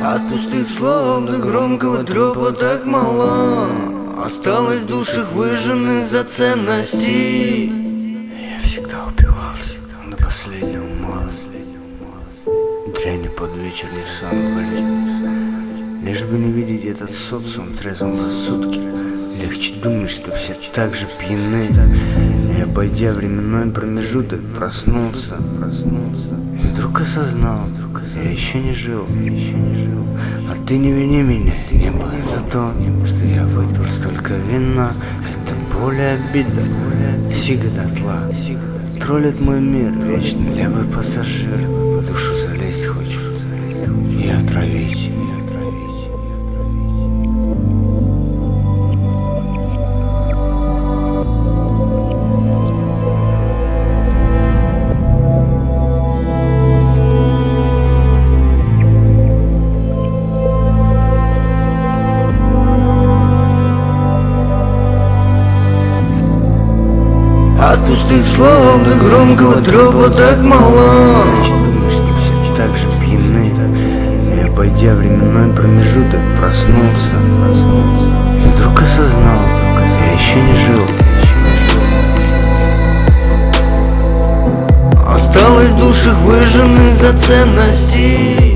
От пустых слов до громкого трёпа так мало осталось душах, выжженных за ценности. Я всегда упивался до последнего мала, дрянью под вечерний сон валить. Лишь бы не видеть этот социум в трезвом рассудке. Легче думать, что все так же пьяны. И, обойдя временной промежуток, проснулся и вдруг осознал, я еще не жил. А ты не вини меня, небо, за то, что я выпил столько вина. Это более обидно, сига дотла, троллит мой мир, вечно левый пассажир. В душу залезть хочешь и отравить. От пустых слов до громкого трёпа так мало. Думаешь, что все так же пьяны. И, обойдя временной промежуток, проснулся и вдруг осознал, я еще не жил. Осталось душах, выжженных за ценности.